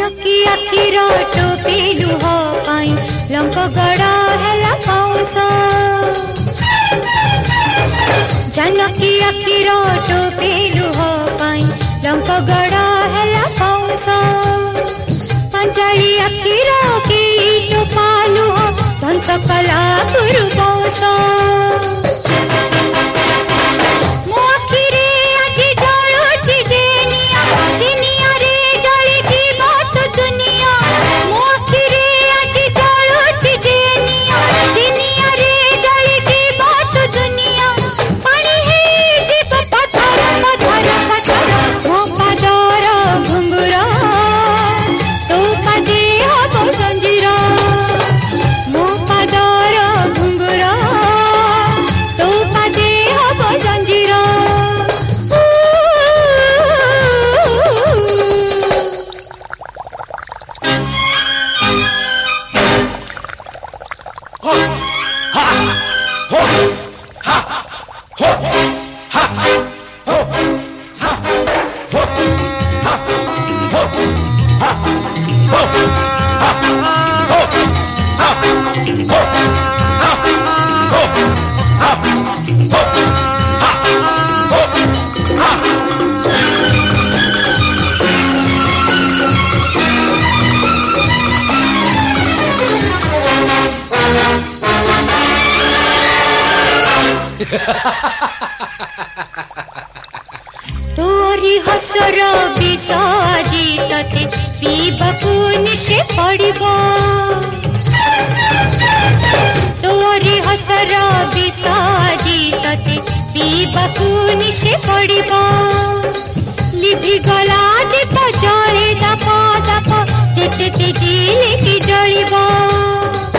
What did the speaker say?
जानकी आखिर टोपी लुह पाई लंक गड़ा हेला पाउस जानकी आखिर टोपी लुह पाई लंक गड़ा हेला पाउस पंजाली आखिर की टोपा लुह ध्वंस कला गुरु बौस तोरी हसर विष आजी तते पीबाकू निशे पड़िबो तोरी हसर विष आजी तते पीबाकू निशे पड़िबो लिभि गला दीप जळे दाप दाप जेते तेजिले कि जळिबो